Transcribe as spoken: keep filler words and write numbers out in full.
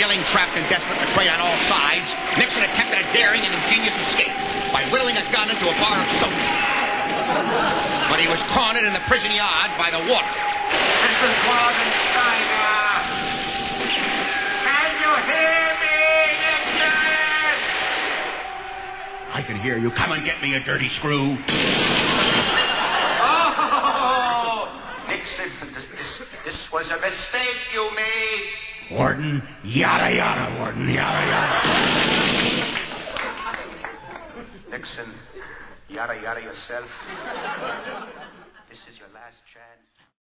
Feeling trapped and desperate, betrayed on all sides, Nixon attempted a daring and ingenious escape by whittling a gun into a bar of soap. But he was cornered in the prison yard by the water. Missus Morgensteiner! Can you hear me, Nixon? I can hear you. Come and get me, you dirty screw. Oh! Nixon, this, this, this was a mistake you made. Warden, yada yada, Warden, yada yada. Nixon, yada yada yourself. This is your last chance.